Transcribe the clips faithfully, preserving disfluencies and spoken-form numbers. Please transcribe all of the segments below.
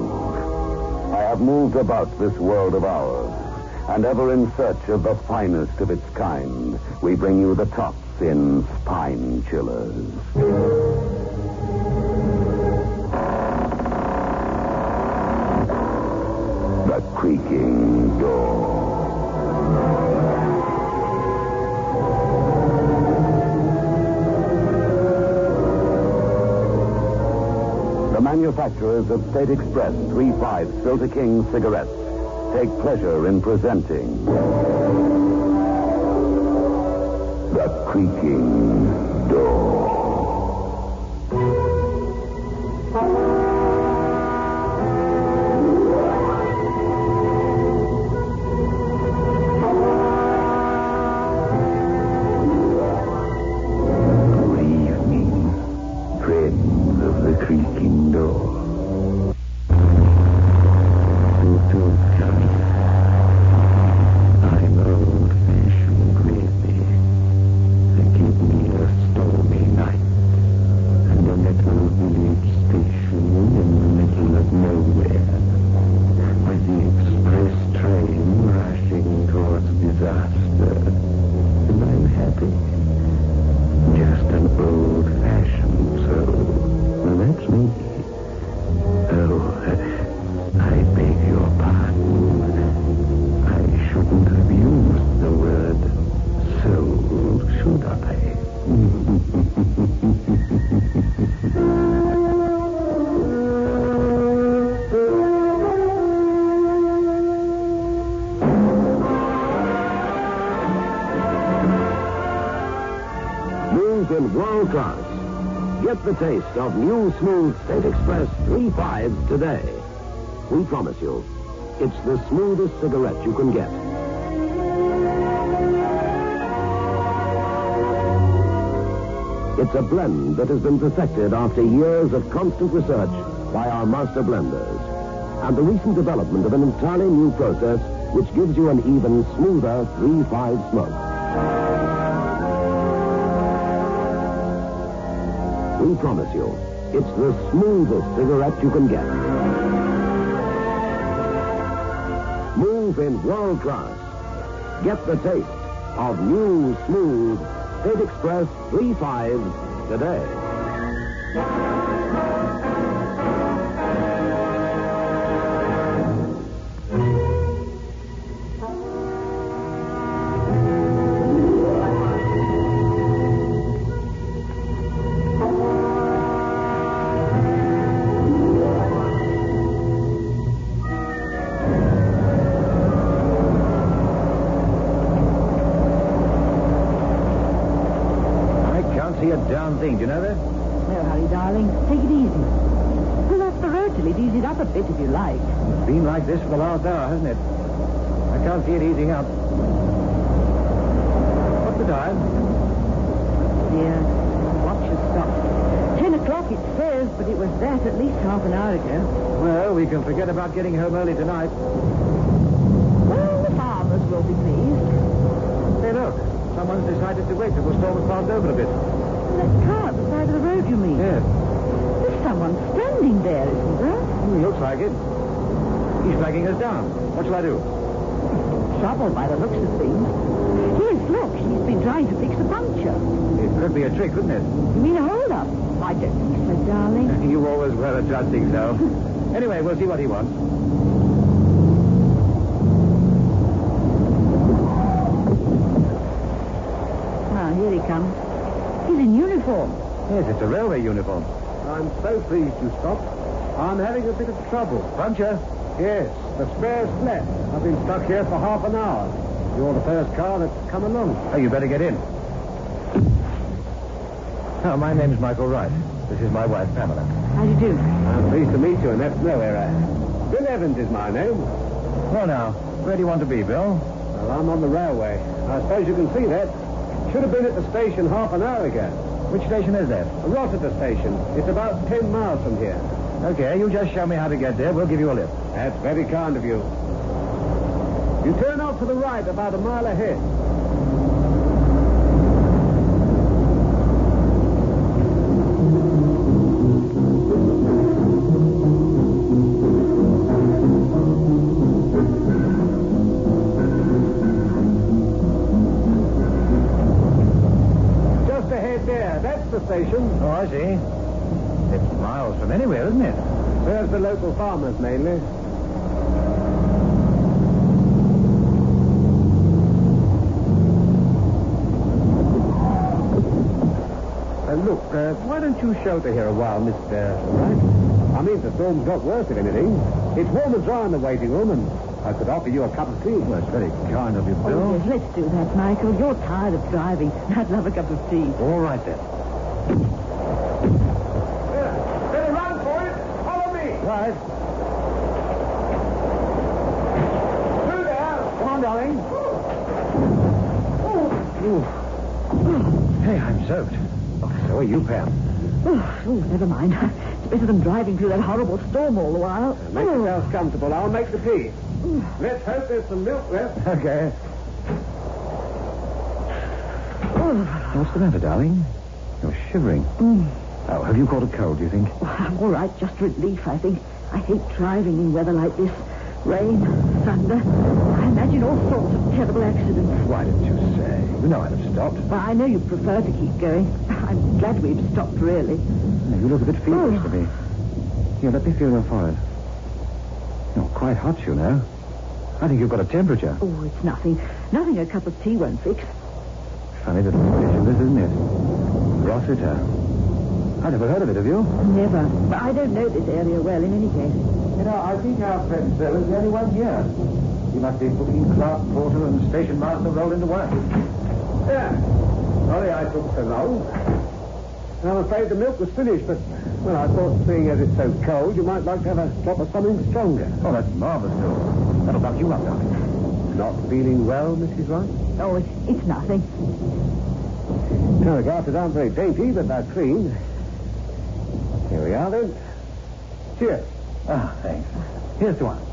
I have moved about this world of ours, and ever in search of the finest of its kind, we bring you the tops in spine chillers. The creaking door. The manufacturers of State Express three five Filter King cigarettes take pleasure in presenting The Creaking Door. In world class. Get the taste of new smooth State Express three five today. We promise you, it's the smoothest cigarette you can get. It's a blend that has been perfected after years of constant research by our master blenders, and the recent development of an entirely new process which gives you an even smoother three five smoke. We promise you, it's the smoothest cigarette you can get. Move in world class. Get the taste of new, smooth State Express three five today. See a darn thing, do you know that? No hurry, darling. Take it easy. Well, that's the road till it ease it up a bit if you like. It's been like this for the last hour, hasn't it? I can't see it easing up. What's the time? Dear, watch has stopped. Ten o'clock it says, but it was that at least half an hour ago. Well, we can forget about getting home early tonight. Well, the farmers will be pleased. Hey, look. Someone's decided to wait till the storm has passed over a bit. That car at the side of the road, you mean? Yes. There's someone standing there, isn't there? Hmm, looks like it. He's flagging us down. What shall I do? Trouble by the looks of things. Yes, look, he's been trying to fix a puncture. It could be a trick, couldn't it? You mean a hold-up? I don't think so, darling. You always were a judge, think so. Anyway, we'll see what he wants. Ah, here he comes. He's in uniform. Yes, it's a railway uniform. I'm so pleased you stopped. I'm having a bit of trouble. Puncture? Yes, the spare's flat. I've been stuck here for half an hour. You're the first car that's come along. Oh, you better get in. Oh, my name's Michael Wright. This is my wife, Pamela. How do you do? I'm pleased to meet you, and that's no error. Bill Evans is my name. Well, now, where do you want to be, Bill? Well, I'm on the railway. I suppose you can see that. Should have been at the station half an hour ago. Which station is that? Rossiter Station. It's about ten miles from here. Okay, you just show me how to get there. We'll give you a lift. That's very kind of you. You turn off to the right about a mile ahead. local farmers, mainly. Uh, look, uh, why don't you shelter here a while, Mister Wright? I mean, the storm's got worse, if anything. It's warm and dry in the waiting room, and I could offer you a cup of tea. Well, it's very kind of you, Bill. Oh, yes, let's do that, Michael. You're tired of driving. I'd love a cup of tea. All right, then. Here, better run for it. Follow me. Right. Through there. Come on, darling. Hey, I'm soaked. Oh, so are you, Pam. Oh, oh, never mind. It's better than driving through that horrible storm all the while. Make Oh. yourself comfortable. I'll make the tea. Let's hope there's some milk left. Okay. Oh. What's the matter, darling? You're shivering. Mm. Oh, have you caught a cold, do you think? Oh, I'm all right, just relief, I think. I hate driving in weather like this. Rain, thunder. I imagine all sorts of terrible accidents. Why didn't you say? You know I'd have stopped. Well, I know you prefer to keep going. I'm glad we've stopped, really. You look a bit feverish Oh. to me. Here, let me feel your forehead. You're quite hot, you know. I think you've got a temperature. Oh, it's nothing. Nothing a cup of tea won't fix. Funny little station this, isn't it? Rossiter. I never heard of it, have you? Never. But I don't know this area well, in any case. You know, I think our friend Bill is the only one here. He must be putting clerk, porter, and station master rolled into one. Yeah. Sorry I took so long. I'm afraid the milk was finished, but, well, I thought, seeing as it's so cold, you might like to have a drop of something stronger. Oh, that's marvelous, Bill. That'll buck you up, darling. Not feeling well, Missus Wright? Oh, it's, it's nothing. No, the glasses aren't very dainty, but they're clean. Here we are, then. Cheers. Ah, thanks. Here's to one.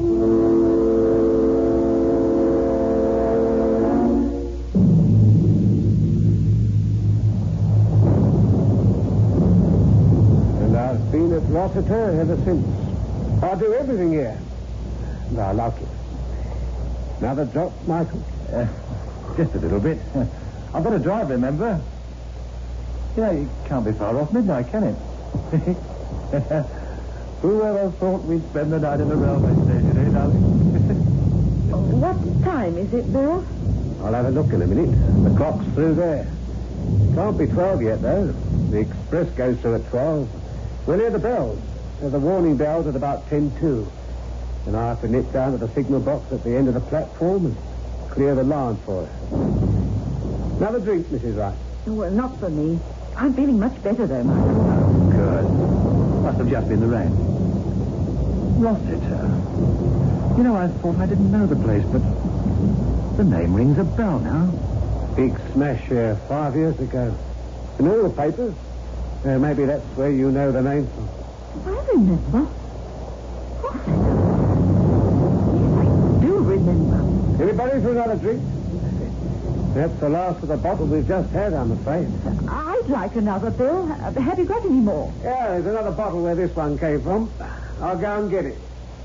And I've been at Rossiter ever since. I do everything here. And I like it. Another drop, Michael? Uh, just a little bit. I've got to drive, remember? Yeah, you can't be far off midnight, can it? Whoever thought we'd spend the night in the railway station, eh, darling? What time is it, Bill? I'll have a look in a minute. The clock's through there. Can't be twelve yet, though. The express goes through at twelve. We'll hear the bells. There's a warning bells at about ten two. And I have to nip down to the signal box at the end of the platform and clear the line for it. Another drink, Missus Wright. Well, not for me. I'm feeling much better, though, Michael. Oh, good. Must have just been the rain. Rossiter. You know, I thought I didn't know the place, but the name rings a bell now. Big smash here five years ago. In all the papers. Uh, maybe that's where you know the name from. I remember. Rossiter. Yes, I do remember. Anybody for another drink? That's the last of the bottle we've just had, I'm afraid. I'd like another, Bill. Uh, Have you got any more? Yeah, there's another bottle where this one came from. I'll go and get it.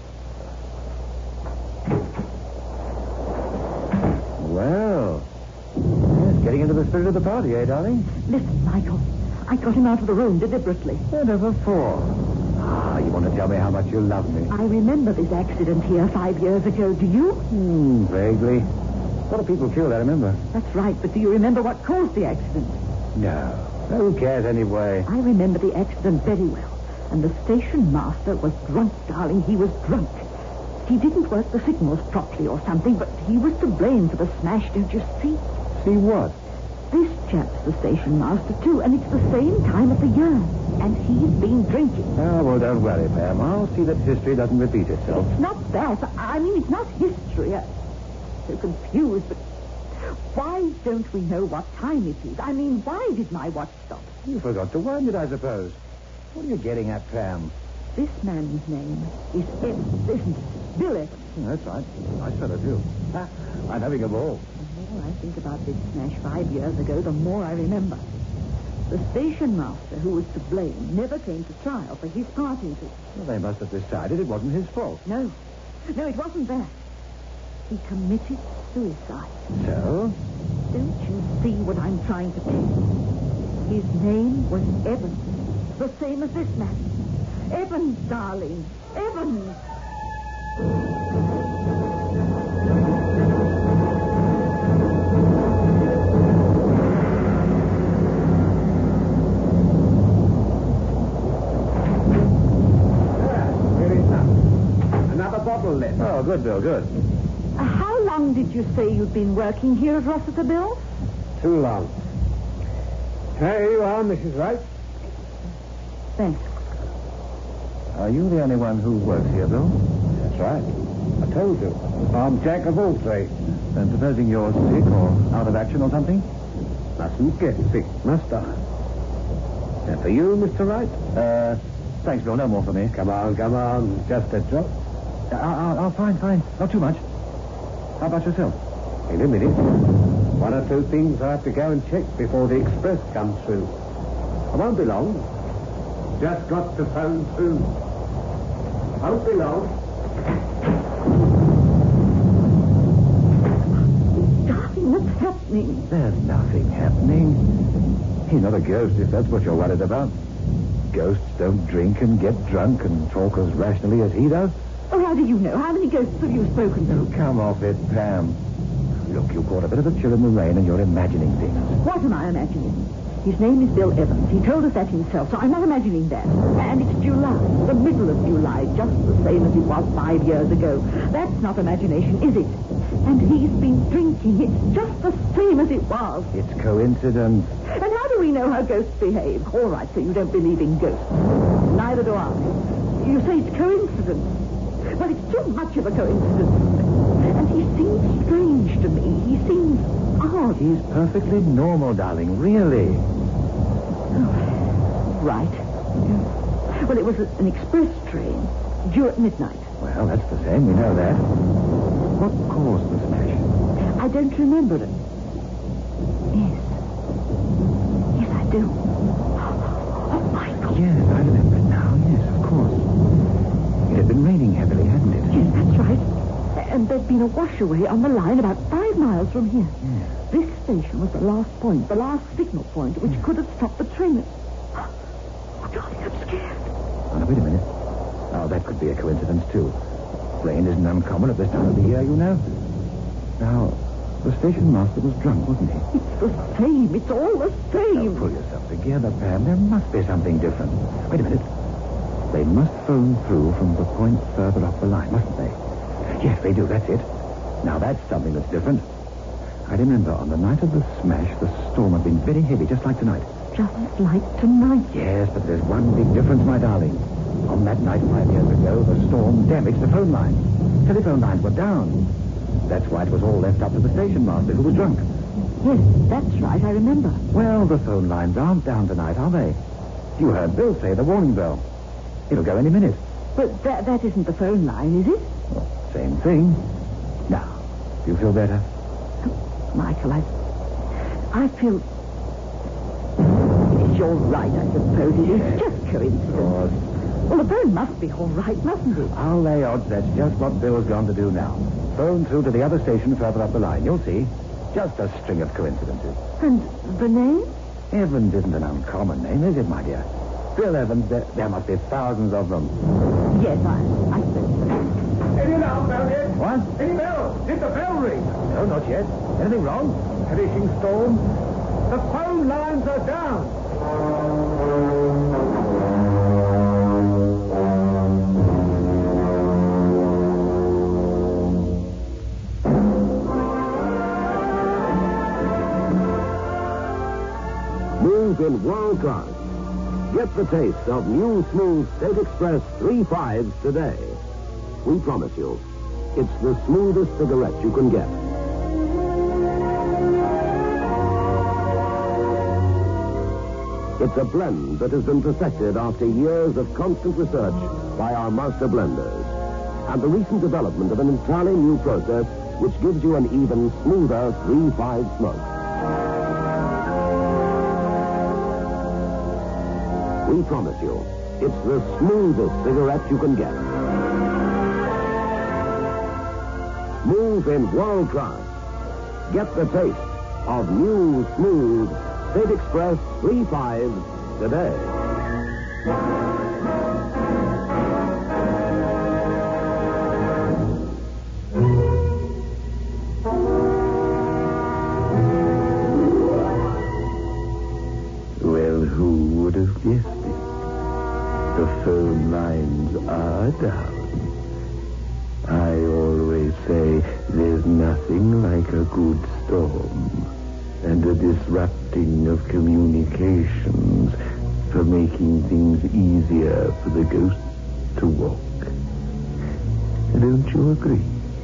Well, yes, getting into the spirit of the party, eh, darling? Listen, Michael. I got him out of the room deliberately. Whatever for? Ah, you want to tell me how much you love me? I remember this accident here five years ago. Do you? Hmm, vaguely. A lot of people killed, I remember. That's right, but do you remember what caused the accident? No. Who cares anyway? I remember the accident very well. And the station master was drunk, darling. He was drunk. He didn't work the signals properly or something, but he was to blame for the smash, don't you see? See what? This chap's the station master, too, and it's the same time of the year. And he's been drinking. Oh, well, don't worry, Pam. I'll see that history doesn't repeat itself. It's not that. I mean, it's not history. I'm so confused, but why don't we know what time it is? I mean, why did my watch stop? You forgot to wind it, I suppose. What are you getting at, Pam? This man's name is Evans, isn't it? Bill Evans. Oh, that's right. Nice fellow, too. Ha, I'm having a ball. The more I think about this smash five years ago, the more I remember. The station master who was to blame never came to trial for his part in it. Well, they must have decided it wasn't his fault. No. No, it wasn't that. He committed suicide. So? Don't you see what I'm trying to tell you? His name was Evans. The same as this man. Evans, darling. Evans. Left. Oh, good, Bill, good. Uh, how long did you say you'd been working here at Rossiter, Bill? Too long. Here you are, Missus Wright. Thanks. Are you the only one who works here, Bill? That's right. I told you. I'm Jack of all trades. And supposing you're sick or out of action or something? Mustn't get sick, must I? That for you, Mister Wright? Uh, thanks, Bill. No more for me. Come on, come on. Just a drop. Uh, I'll, I'll, fine, fine. Not too much. How about yourself? In a minute. One or two things I have to go and check before the express comes through. I won't be long. Just got to phone through. Won't be long. Darling, what's happening? There's nothing happening. He's not a ghost, if that's what you're worried about. Ghosts don't drink and get drunk and talk as rationally as he does. Oh, how do you know? How many ghosts have you spoken to? Oh, come off it, Pam. Look, you caught a bit of a chill in the rain and you're imagining things. What am I imagining? His name is Bill Evans. He told us that himself, so I'm not imagining that. And it's July, the middle of July, just the same as it was five years ago. That's not imagination, is it? And he's been drinking. It's just the same as it was. It's coincidence. And how do we know how ghosts behave? All right, so you don't believe in ghosts. Neither do I. You say it's coincidence. Well, it's too much of a coincidence. And he seems strange to me. He seems odd. He's perfectly normal, darling, really. Oh, right. Well, it was an express train due at midnight. Well, that's the same. We know that. What caused the smash? I don't remember it. Yes. Yes, I do. Oh, my God. Yes, I remember it now. Yes, of course. It had been raining heavily, hadn't it? Yes, that's right. And there'd been a washaway on the line about five miles from here. Yes. This station was the last point, the last signal point, which could have stopped the train. Oh, darling, I'm scared. Oh, now, wait a minute. Oh, that could be a coincidence, too. Rain isn't uncommon at this time of the year, you know. Now, the station master was drunk, wasn't he? It's the same. It's all the same. Now, pull yourself together, Pam. There must be something different. Wait a minute. They must phone through from the point further up the line, mustn't they? Yes, they do. That's it. Now, that's something that's different. I remember on the night of the smash, the storm had been very heavy, just like tonight. Just like tonight. Yes, but there's one big difference, my darling. On that night five years ago, the storm damaged the phone lines. Telephone lines were down. That's why it was all left up to the station master, who was drunk. Yes, that's right. I remember. Well, the phone lines aren't down tonight, are they? You heard Bill say the warning bell. It'll go any minute. But that, that isn't the phone line, is it? Same thing. Now, do you feel better? Michael, I... I feel... Yes, you're right, I suppose. It is just coincidence. Of Well, the phone must be all right, mustn't it? I'll lay odds that's just what Bill's going to do now. Phone through to the other station further up the line. You'll see. Just a string of coincidences. And the name? Evans isn't an uncommon name, is it, my dear? Bill Evans, there, there must be thousands of them. Yes, I, I suppose so. Any alarm bell yet? What? Any bell? Did the bell ring? No, not yet. Anything wrong? Finishing storm. The phone lines are down. Move in world class. Get the taste of new smooth State Express three fives today. We promise you, it's the smoothest cigarette you can get. It's a blend that has been perfected after years of constant research by our master blenders. And the recent development of an entirely new process which gives you an even smoother three five smoke. We promise you, it's the smoothest cigarette you can get. Move in world class. Get the taste of new, smooth State Express three fives today. like a good storm, and a disrupting of communications for making things easier for the ghosts to walk. Don't you agree?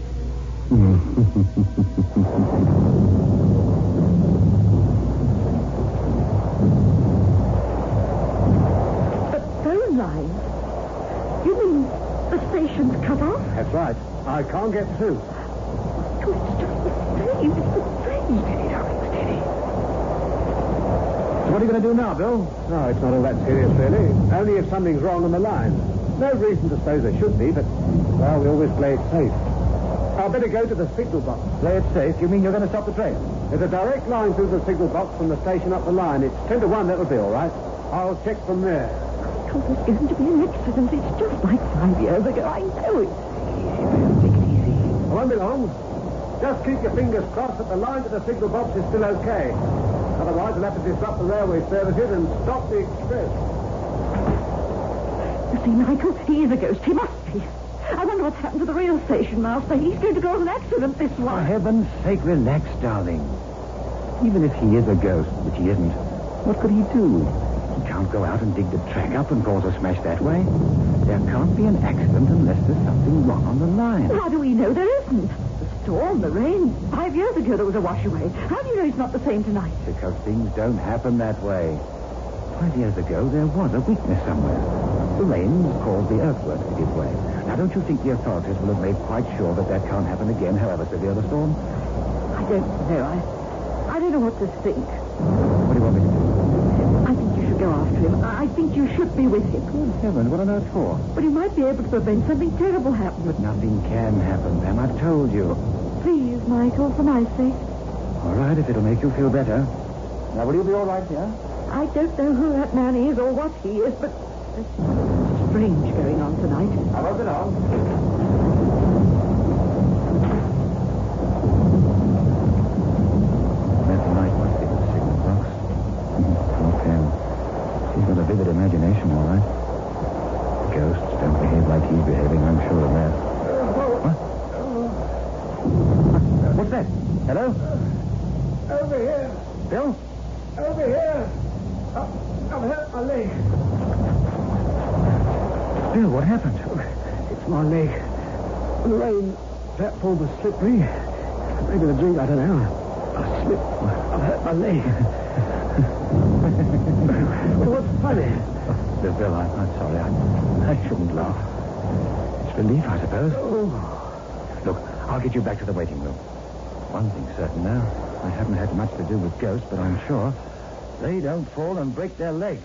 The phone line? You mean the station's cut off? That's right. I can't get through. Oh, it's just the same. It's the same. Steady, darling, steady. So what are you going to do now, Bill? No, it's not all that serious, really. Only if something's wrong on the line. No reason to suppose there should be, but, well, we always play it safe. I'll better go to the signal box. Play it safe? You mean you're going to stop the train? There's a direct line through the signal box from the station up the line. It's ten to one, that'll be all right. I'll check from there. Oh, this isn't to be an accident. It's just like five years ago. I know it. Easy, Bill. Take it easy. I won't be long. Just keep your fingers crossed that the line to the signal box is still okay. Otherwise, we'll have to disrupt the railway services and stop the express. You see, Michael, he is a ghost. He must be. I wonder what's happened to the rail station master. He's going to cause an accident this For one. heaven's sake, relax, darling. Even if he is a ghost, which he isn't, what could he do? He can't go out and dig the track up and cause a smash that way. There can't be an accident unless there's something wrong on the line. How do we know there isn't? The storm, the rain. Five years ago there was a wash away. How do you know it's not the same tonight? Because things don't happen that way. Five years ago, there was a weakness somewhere. The rain caused the earthworks to give way. Now, don't you think the authorities will have made quite sure that that can't happen again, however severe the storm? I don't know. I, I don't know what to think. What do you want me to do? I think you should go after him. I I think you should be with him. Good heavens, what on earth for? But you might be able to prevent something terrible happening. But nothing can happen, Pam. I've told you. Please, Michael, for my sake. All right, if it'll make you feel better. Now, will you be all right here? I don't know who that man is or what he is, but there's something strange going on tonight. I won't be long. Samantha Knight must be at the signal box. Poor Pam. She's got a vivid imagination, all right. Ghosts don't behave like he's behaving, I'm sure of that. What? What's that? Hello? Over here. Bill? Over here. I- I've hurt my leg. Bill, what happened? It's my leg. The rain platform was slippery. Maybe the drink, I don't know. I slipped. I've hurt my leg. Well, what's funny? Bill, Bill, I'm, I'm sorry. I, I shouldn't laugh. It's relief, I suppose. Oh. Look, I'll get you back to the waiting room. One thing's certain now. I haven't had much to do with ghosts, but I'm sure they don't fall and break their legs.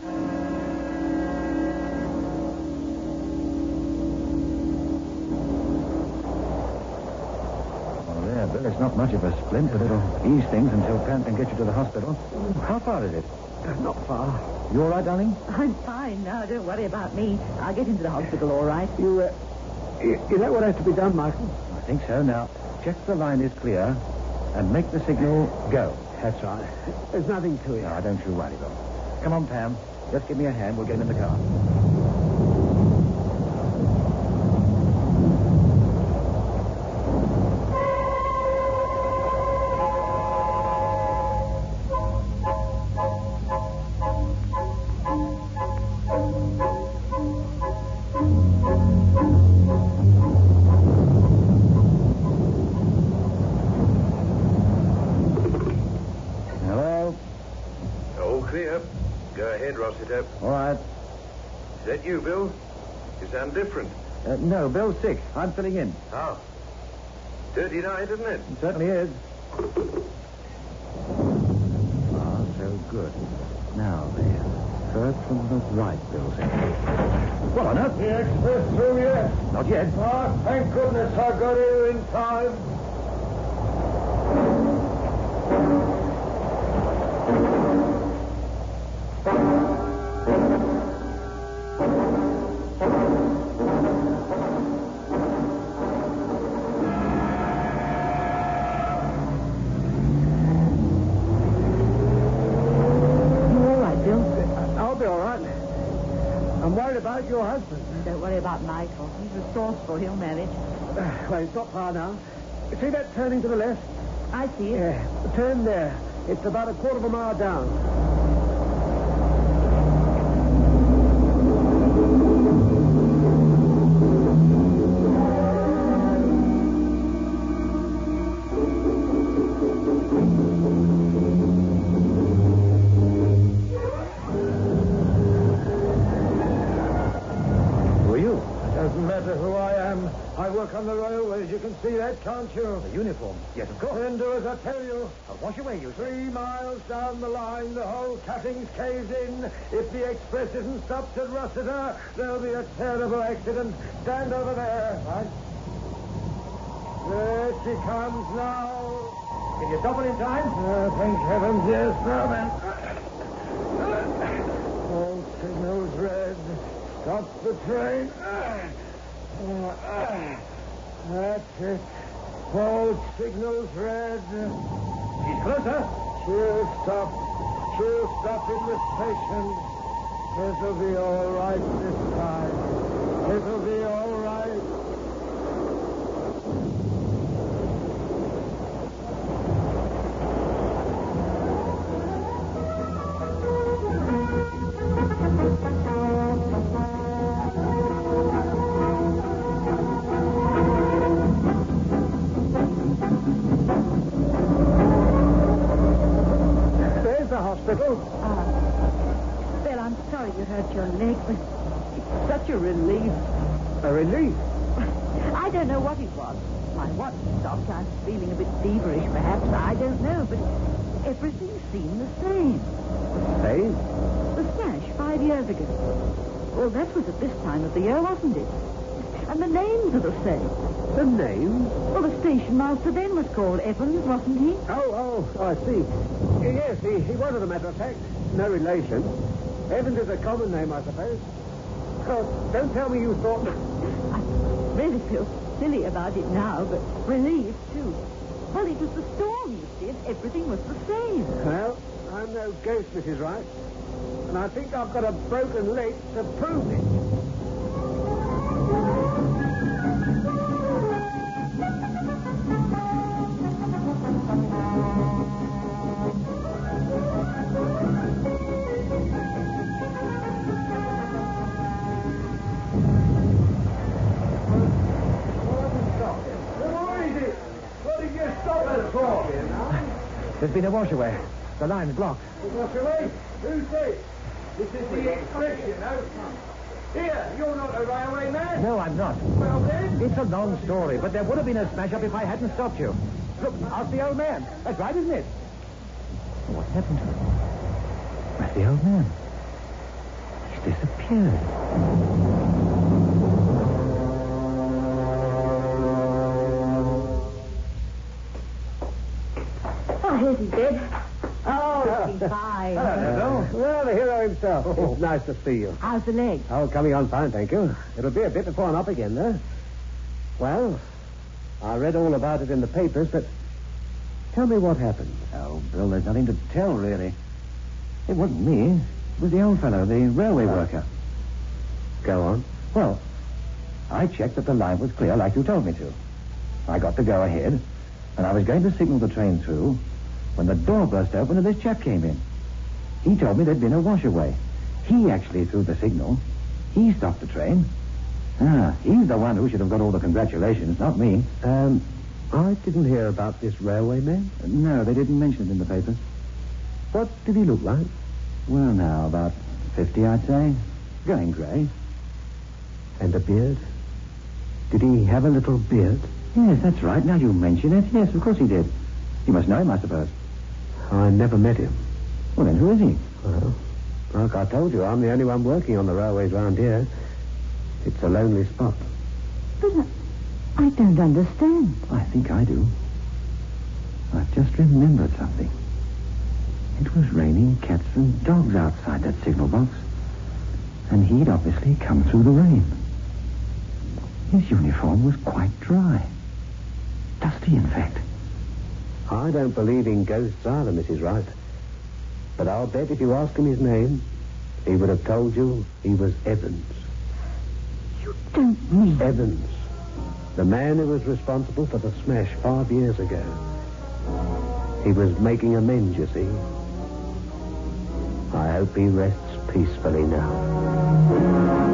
Oh, there, Bill. It's not much of a splint, but it'll ease things until Pam can get you to the hospital. How far is it? Uh, not far. You all right, darling? I'm fine now. Don't worry about me. I'll get into the hospital all right. You, uh, i- is that what has to be done, Michael? I think so. Now, check the line is clear and make the signal go. That's right. There's nothing to it. No, don't you worry, Bill. Come on, Pam. Just give me a hand. We'll get in the car. Hello? All clear. Go ahead, Rossiter. All right. Is that you, Bill? You sound different. Uh, no, Bill's sick. I'm filling in. Oh. Dirty night, isn't it? It certainly is. Ah, so good. Now, then. Third from the right, Bill said. What on earth? The express through yet? Not yet. Oh, thank goodness I got here in time. You all right, Bill? I'll be all right. I'm worried about your husband. Don't worry about Michael. He's resourceful. He'll manage. Uh, well, it's not far now. See that turning to the left? I see it. Yeah, turn there. It's about a quarter of a mile down. Doesn't matter who I am. I work on the railways. You can see that, can't you? The uniform. Yes, of course. Then do as I tell you. I'll wash away, you say. Three miles down the line, the whole cutting's caved in. If the express isn't stopped at Rossiter, there'll be a terrible accident. Stand over there. Right. There she comes now. Can you stop it in time? Oh, thank heavens, yes. Now then. All signals red. Stop the train. Uh, uh, that's it. All signals red. She's closer. She'll stop. She'll stop in the station. It'll be all right this time. It'll be all right. Hospital. Uh, Bill, I'm sorry you hurt your leg, but it's such a relief. A relief? I don't know what it was. My watch stopped. I'm feeling a bit feverish, perhaps. I don't know, but everything seemed the same. Same? The smash five years ago. Well, that was at this time of the year, wasn't it? And the names are the same. The names? Well, the station master then was called Evans, wasn't he? Oh, oh, I see. Yes, he, he was, as a matter of fact. No relation. Evans is a common name, I suppose. Oh, don't tell me you thought that... I really feel silly about it now, but relieved, too. Well, it was the storm, you see, and everything was the same. Well, I'm no ghost, Missus Wright. And I think I've got a broken leg to prove it. There's been a washaway. The line's blocked. Washaway? Who's this? This is the express, you know. Here, you're not a railway man. No, I'm not. Well, then. It's a long story, but there would have been a smash-up if I hadn't stopped you. Look, ask the old man. That's right, isn't it? What happened to him? Where's the old man? He's disappeared. Oh, here's his bed. Oh, he's fine. Hello. Well, the hero himself. Oh. It's nice to see you. How's the leg? Oh, coming on fine, thank you. It'll be a bit before I'm up again, though. Well, I read all about it in the papers, but tell me what happened. Oh, Bill, there's nothing to tell, really. It wasn't me. It was the old fellow, the railway Oh. worker. Go on. Well, I checked that the line was clear like you told me to. I got the go-ahead, and I was going to signal the train through when the door burst open and this chap came in. He told me there'd been a washaway. He actually threw the signal. He stopped the train. Ah, he's the one who should have got all the congratulations, not me. Um, I didn't hear about this railway man. No, they didn't mention it in the papers. What did he look like? Well, now, about fifty, I'd say. Going grey. And a beard? Did he have a little beard? Yes, that's right. Now you mention it. Yes, of course he did. You must know him, I suppose. I never met him. Well, then who is he? Well, like I told you, I'm the only one working on the railways round here. It's a lonely spot. But I, I don't understand. I think I do. I've just remembered something. It was raining cats and dogs outside that signal box. And he'd obviously come through the rain. His uniform was quite dry. Dusty, in fact. I don't believe in ghosts either, Missus Wright. But I'll bet if you ask him his name, he would have told you he was Evans. You don't mean... Evans. The man who was responsible for the smash five years ago. He was making amends, you see. I hope he rests peacefully now.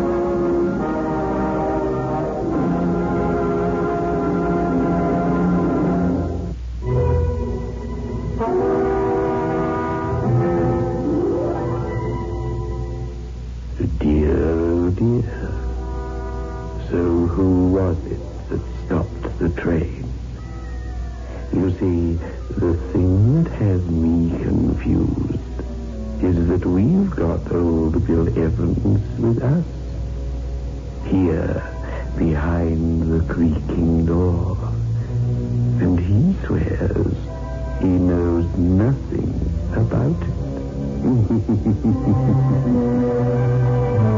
The train. You see, the thing that has me confused is that we've got old Bill Evans with us. Here, behind the creaking door. And he swears he knows nothing about it.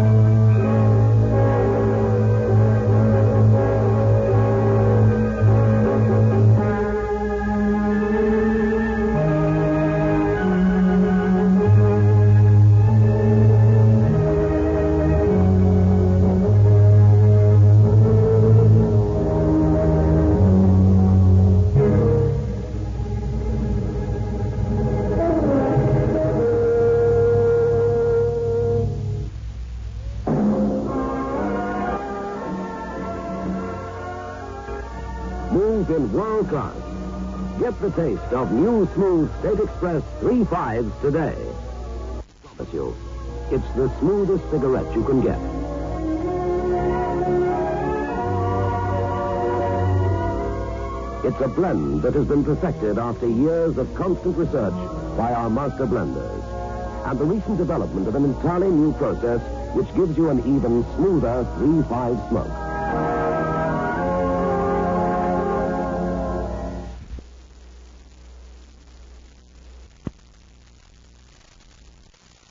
In world class. Get the taste of new smooth State Express three fives today. I promise you, it's the smoothest cigarette you can get. It's a blend that has been perfected after years of constant research by our master blenders. And the recent development of an entirely new process which gives you an even smoother three five smoke.